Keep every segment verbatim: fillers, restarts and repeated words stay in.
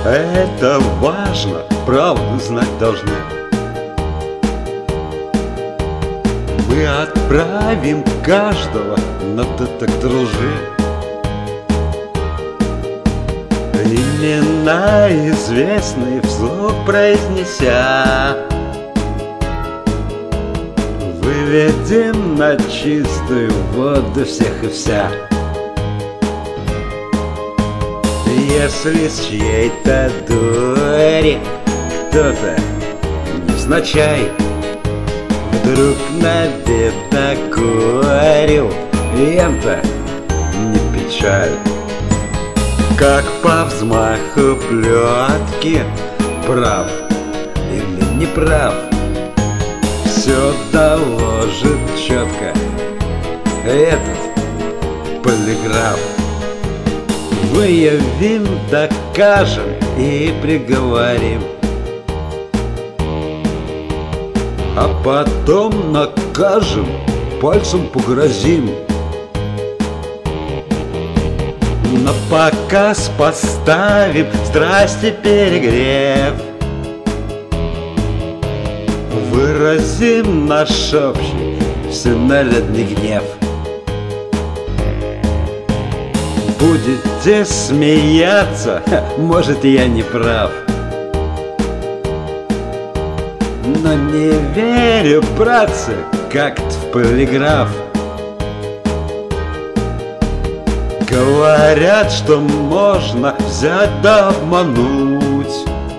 Это важно, правду знать должны. Мы отправим каждого на детектор лжи. Имена известные вслух произнеся, выведем на чистую воду всех и вся. Если с чьей-то дури кто-то невзначай вдруг набедокурил, это не печаль. Как по взмаху плетки, прав или не прав, все доложит четко этот полиграф. Выявим, докажем и приговорим, а потом накажем, пальцем погрозим. На показ поставим страсти перегрев, выразим наш общий всенародный гнев. Будете смеяться, может, я не прав, но не верю, братцы, как-то в полиграф. Говорят, что можно взять да обмануть,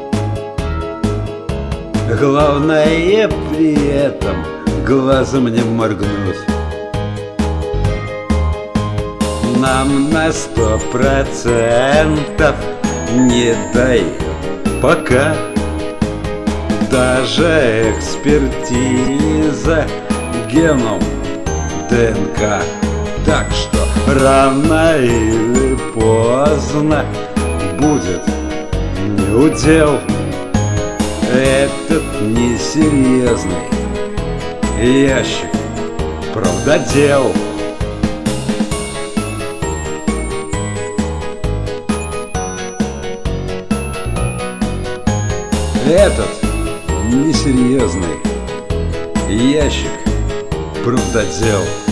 главное при этом глазом не моргнуть. Нам на сто процентов не дают пока даже экспертиза геном ДНК. Так что рано или поздно будет неудел этот несерьезный ящик правдодел. Этот несерьезный ящик правдодел.